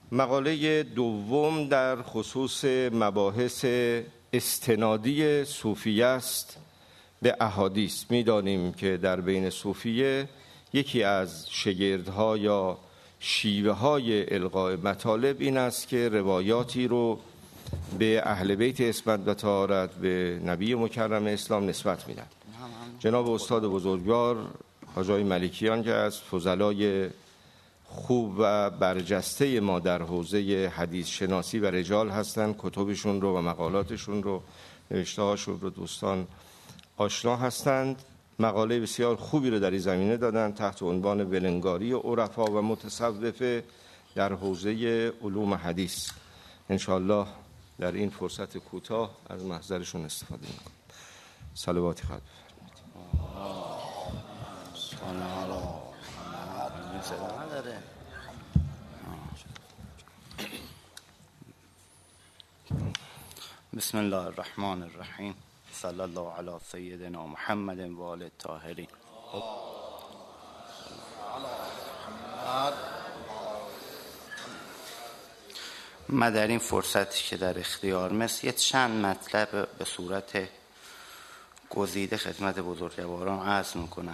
مقاله دوم در خصوص مباحث استنادی صوفیه است به احادیث. می‌دانیم که در بین صوفیه یکی از شگردها یا شیوه‌های القاء مطالب این است که روایاتی رو به اهل بیت عصمت و طهارت، به نبی مکرم اسلام نسبت میدن. جناب استاد بزرگوار حاجی ملکیان که از فضلای خوب و برجسته ما در حوزه حدیث شناسی و رجال هستند، کتبشون رو و مقالاتشون رو، نوشته‌هاشون رو دوستان آشنا هستند. مقاله بسیار خوبی رو در این زمینه دادن تحت عنوان ولنگاری عرفا و متصوفه در حوزه علوم حدیث. انشاءالله در این فرصت کوتاه از محضرشون استفاده میکنم. صلواتی خواهد بسم الله الرحمن الرحیم. صلی الله علی سیدنا محمد و آل الطاهرین. من در این فرصتی که در اختیار مثل یه چند مطلب به صورت گزیده خدمت بزرگواران عرض میکنم.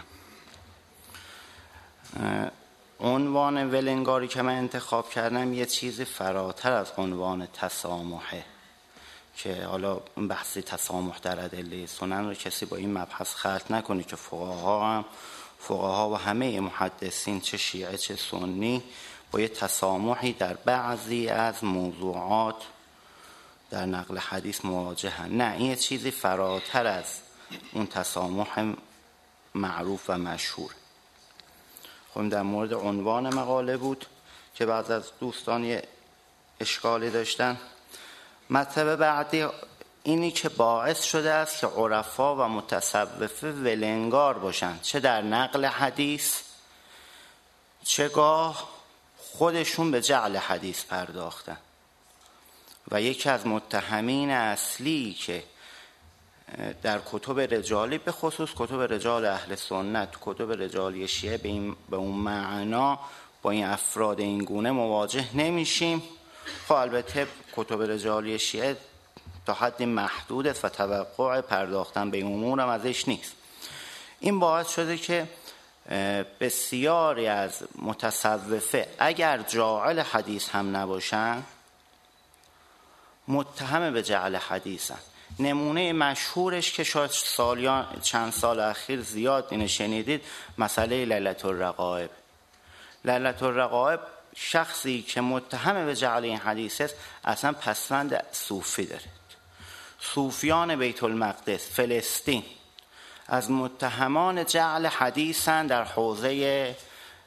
عنوان ولنگاری که من انتخاب کردم یه چیزی فراتر از عنوان تسامحه که حالا بحث تسامح در ادله سنن رو کسی با این مبحث خلط نکنه که فقها و همه محدثین چه شیعه چه سنی با یه تسامحی در بعضی از موضوعات در نقل حدیث مواجهن. نه، این یه چیزی فراتر از اون تسامح معروف و مشهور. خب در مورد عنوان مقاله بود که بعض از دوستان یه اشکالی داشتن. مطلب بعدی اینی که باعث شده است که عرفا و متصوفه ولنگار باشند، چه در نقل حدیث چه گاه خودشون به جعل حدیث پرداختن. و یکی از متهمین اصلی که در کتب رجالی، به خصوص کتب رجال اهل سنت، کتب رجالی شیعه به اون معنا با این افراد این گونه مواجه نمیشیم. خب البته کتب رجالی شیعه تا حدی محدود است و توقع پرداختن به این امور هم ازش نیست. این باعث شده که بسیاری از متصوفه اگر جاعل حدیث هم نباشن متهم به جعل حدیثن. نمونه مشهورش که شاید چند سال اخیر زیاد اینو شنیدید، مسئله لیلة الرغائب. لیلة الرغائب شخصی که متهم به جعل این حدیث است اصلا پسوند صوفی داره. صوفیان بیت المقدس فلسطین از متهمان جعل حدیثن در حوزه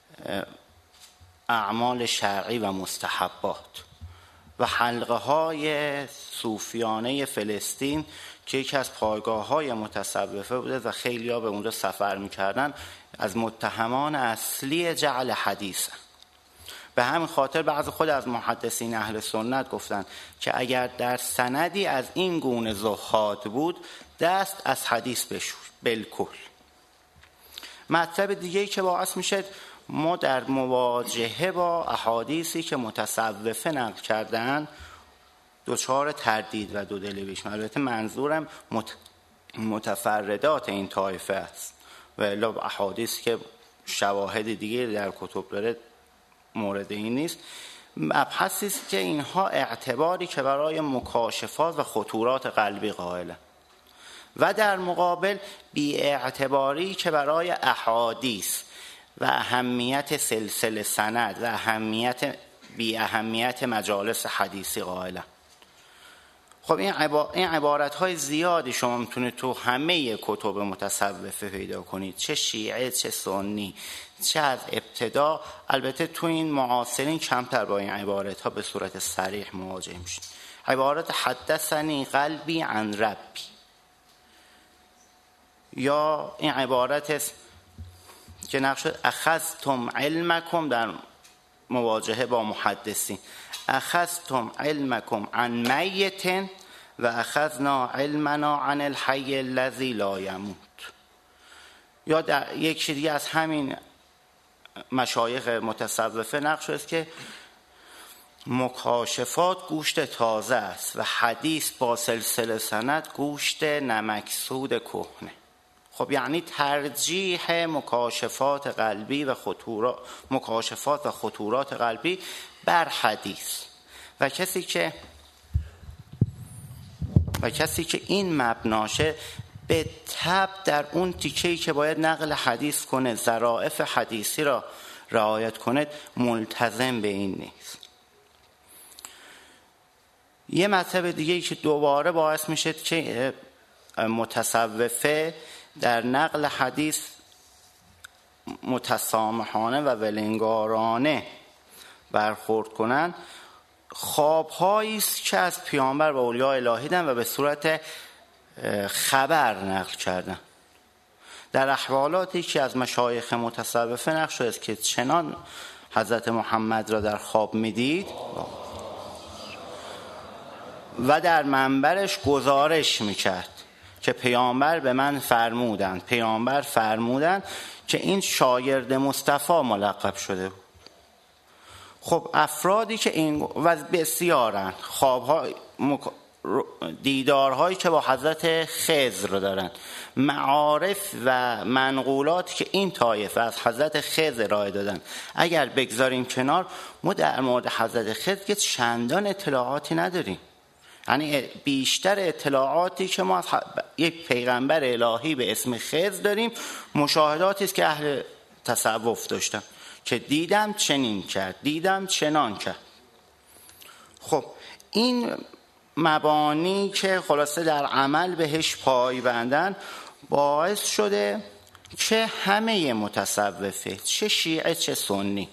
اعمال شرعی و مستحبات و حلقه های صوفیانه فلسطین که یکی از پایگاه های متصوفه بوده و خیلی ها به اونجا سفر میکردن، از متهمان اصلی جعل حدیثن. به همین خاطر بعض خود از محدثین اهل سنت گفتن که اگر در سندی از این گونه زهاد بود دست از حدیث بشور بالکل. مطلب دیگه‌ای که باعث میشه ما در مواجهه با احادیثی که متصوفه نقل کردن دچار تردید و دودلی بشیم. البته منظورم متفردات این طایفه است و الا احادیث که شواهد دیگه در کتب داره مورد این نیست. مبحثی است که اینها اعتباری که برای مکاشفات و خطورات قلبی قائلن و در مقابل بی اعتباری که برای احادیث و اهمیت سلسله سند و بی اهمیت مجالس حدیثی قائلن. خب این عبارت‌های زیادی شما میتونید تو همه کتب متصوفه پیدا کنید، چه شیعه چه سنی چه از ابتدا. البته تو این معاصرین کمتر با این عبارت‌ها به صورت صریح مواجه میشید. عبارت حدثنی قلبی عن ربی، یا این عبارت است که نقش اخذتم علمکم در مواجهه با محدثین، اخذتم علمکم عن میت و اخذنا علمنا عن الحی الذی لا یموت. یا در یک دیگه از همین مشایخ متصوفه نقش است که مکاشفات گوشت تازه است و حدیث با سلسله سند گوشت نمکسود کهنه. خب یعنی ترجیح مکاشفات قلبی و خطورات قلبی بر حدیث و کسی که این مبناشه به تبع در اون تیکه‌ای که باید نقل حدیث کنه، ظرافت حدیثی را رعایت کنه، ملتزم به این نیست. یه مطلب دیگه‌ای که دوباره باعث میشه که متصوفه در نقل حدیث متسامحانه و ولنگارانه برخورد کنن، خواب‌هایی است که از پیامبر و اولیاء الهی دیدن و به صورت خبر نقل کردن. در احوالاتی که از مشایخ متصوفه نقل شده است که چنان حضرت محمد را در خواب میدید و در منبرش گزارش میکرد که پیامبر فرمودند که این شاگرد مصطفی ملقب شده بود. خب افرادی که این و بسیارن خواب‌ها دیدارهایی که با حضرت خضر دارن، معارف و منقولات که این طایفه از حضرت خضر ارائه دادن، اگر بگذاریم کنار، ما در مورد حضرت خضر که چندان اطلاعاتی نداریم. یعنی بیشتر اطلاعاتی که ما از یک پیغمبر الهی به اسم خضر داریم مشاهداتی است که اهل تصوف داشتن که دیدم چنین کرد، دیدم چنان کرد. خب این مبانی که خلاصه در عمل بهش پایبندن باعث شده که همه متصوفه، چه شیعه چه سنی،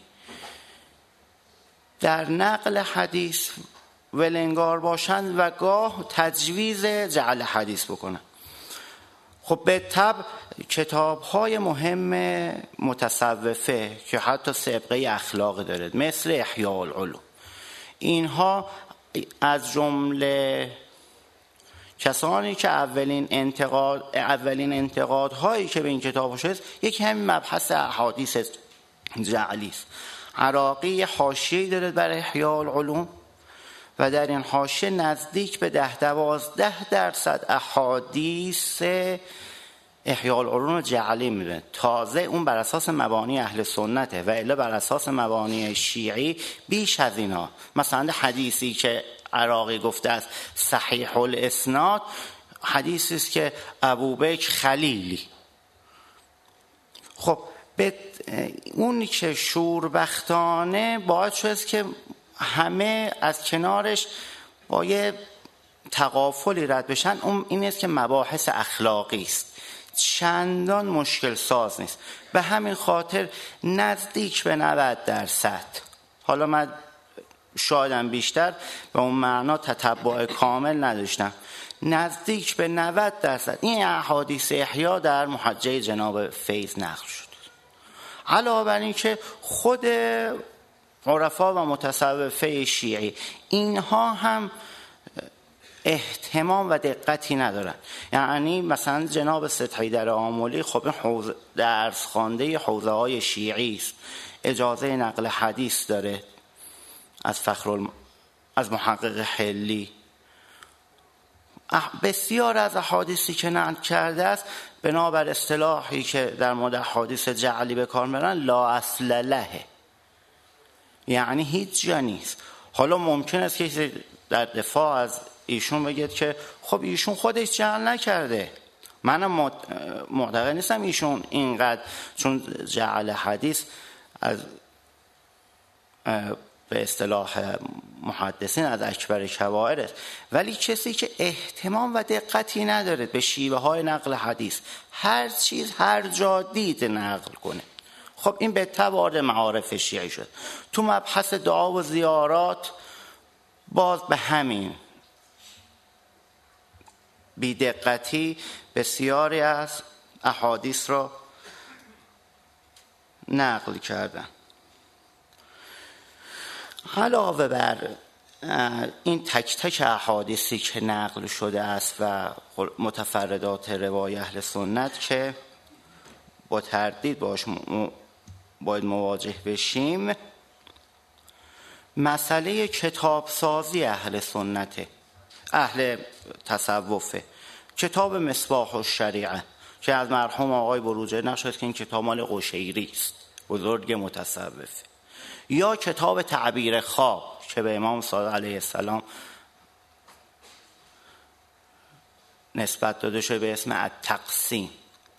در نقل حدیث ولنگار باشند و گاه تجویز جعل حدیث بکنن. خب به طبع کتاب‌های مهم متصوفه که حتی سابقه اخلاق داره مثل احیاء العلوم، اینها از جمله کسانی که اولین انتقادهایی که به این کتاب شده یکی همین مبحث احادیث جعلی است. عراقی حاشیه‌ای داره برای احیاء العلوم و در این حاشیه نزدیک به 10-12% احادیث احیاء العلوم جعلی میره. تازه اون بر اساس مبانی اهل سنته و الا بر اساس مبانی شیعی بیش از اینا. مثلا حدیثی که عراقی گفته است صحیح الاسناد، حدیثی است که ابوبکر خلیلی. خب اون که شوربختانه باعث شده است که همه از کنارش با یه تغافلی رد بشن. اون این است که مباحث اخلاقی است، چندان مشکل ساز نیست. به همین خاطر نزدیک به 90%، حالا من شایدم بیشتر به اون معنا تتبع کامل نداشتم، نزدیک به 90% این احادیث احیا در محجه جناب فیض نقل شد. علاوه بر این که خود عرفا و متصوفه شیعی اینها هم اهتمام و دقتی ندارن. یعنی مثلا جناب سید حیدر آملی خب درس خوانده حوزه های شیعی است، اجازه نقل حدیث داره از محقق حلی. بسیار از احادیثی که نقل کرده است بنابر اصطلاحی که در مورد احادیث جعلی به کار میبرن لا اصل له، یعنی هیچ جا نیست. حالا ممکن است که در دفاع از ایشون بگید که خب ایشون خودش جعل نکرده. منم معتقد نیستم ایشون اینقدر، چون جعل حدیث از به اصطلاح محدثین از اکبر کبائر است، ولی کسی که اهتمام و دقتی نداره به شیوه های نقل حدیث، هر چیز هر جا دید نقل کنه، خب این به تبع معارف شیعی شد. تو مبحث دعا و زیارات باز به همین بی‌دقتی بسیاری از احادیث را نقل کردن. علاوه بر این تک تک احادیثی که نقل شده است و متفردات روای اهل سنت که با تردید باید مواجه بشیم، مسئله کتابسازی اهل سنته، اهل تصوفه. کتاب مصباح الشریعه که از مرحوم آقای بروجردی نشد که این کتاب مال قشیری است، بزرگ متصوفه. یا کتاب تعبیر خواب که به امام صادق علیه السلام نسبت داده شده به اسم التقسیم.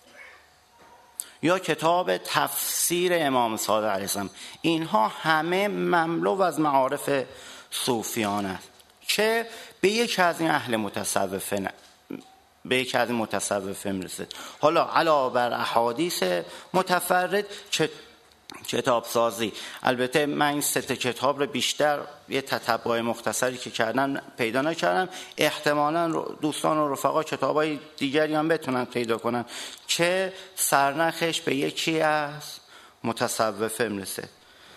یا کتاب تفسیر امام صادق علیه السلام. اینها همه مملو از معارف صوفیان است که به یک از این اهل متصوفه میرسه. حالا علاوه بر احادیث متفرد کتاب سازی. البته من این 3 کتاب رو بیشتر یه تتبع مختصری که کردم پیدا نکردم، احتمالاً دوستان و رفقا کتابای دیگری هم بتونن پیدا کنن که سرنخش به یکی از متصوفه میرسه.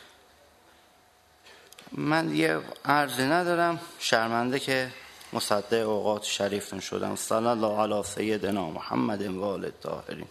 من یه عرضی ندارم، شرمنده که مصدق اوقات شریفتون شدم. صلی الله علی سیدنا محمد و آل الطاهرین.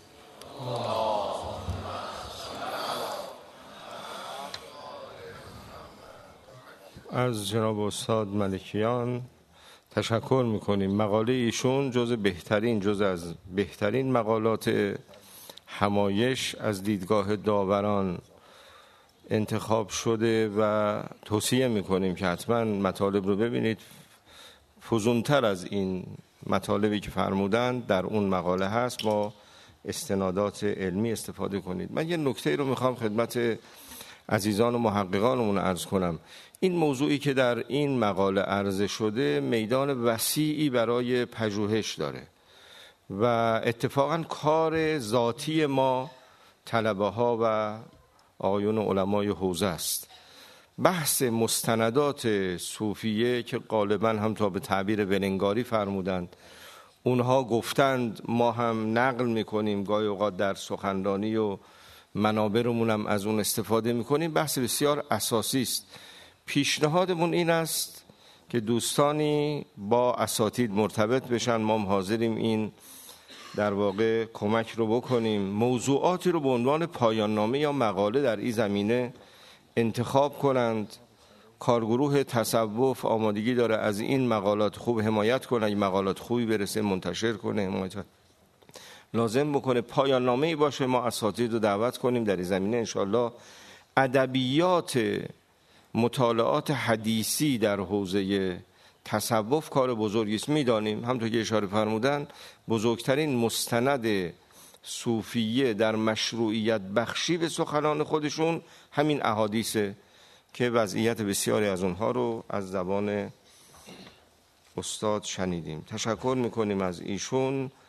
از جناب استاد ملکیان تشکر میکنیم. مقاله ایشون جز از بهترین مقالات همایش از دیدگاه داوران انتخاب شده و توصیه میکنیم که حتما مطالب رو ببینید. فزونتر از این مطالبی که فرمودن در اون مقاله هست، با استنادات علمی استفاده کنید. من یه نکته رو میخوام خدمت عزیزان و محققانمون عرض کنم. این موضوعی که در این مقاله عرض شده میدان وسیعی برای پژوهش داره و اتفاقا کار ذاتی ما طلبه ها و آقایون علمای حوزه است. بحث مستندات صوفیه که غالبا هم تا به تعبیر ولنگاری فرمودند، اونها گفتند ما هم نقل میکنیم، گاهی اوقات در سخنرانی و منابرمون هم از اون استفاده میکنیم، بحث بسیار اساسی است. پیشنهادمون این است که دوستانی با اساتید مرتبط بشن، ما هم حاضریم این در واقع کمک رو بکنیم، موضوعاتی رو به عنوان پایان نامه یا مقاله در این زمینه انتخاب کنند. کارگروه تصوف آمادگی داره از این مقالات خوب حمایت کنه، این مقالات خوبی برسه منتشر کنه، حمایت لازم بکنه، پایان نامه‌ای باشه. ما اساتید رو دعوت کنیم در این زمینه. انشالله ادبیات مطالعات حدیثی در حوزه تصوف کار بزرگی است. میدانیم همونطور که اشاره فرمودن بزرگترین مستند صوفیه در مشروعیت بخشی به سخنان خودشون همین احادیثه که وضعیت بسیاری از اونها رو از زبان استاد شنیدیم. تشکر میکنیم از ایشون.